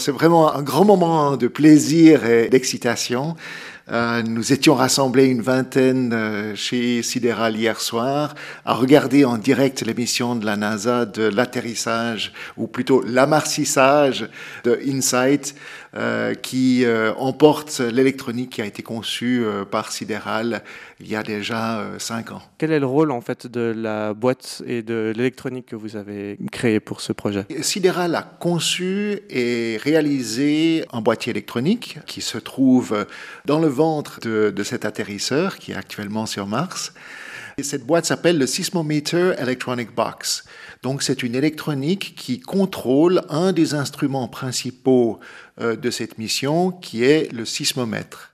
c'est vraiment un grand moment de plaisir et d'excitation. Nous étions rassemblés une vingtaine chez Sidéral hier soir à regarder en direct l'émission de la NASA de l'atterrissage, ou plutôt l'amarcissage de InSight, qui emporte l'électronique qui a été conçue par Sidéral il y a déjà 5 ans. Quel est le rôle en fait de la boîte et de l'électronique que vous avez créé pour ce projet? Sidéral a conçu et réalisé un boîtier électronique qui se trouve dans le ventre de cet atterrisseur qui est actuellement sur Mars. Et cette boîte s'appelle le Seismometer Electronic Box. Donc c'est une électronique qui contrôle un des instruments principaux de cette mission qui est le sismomètre.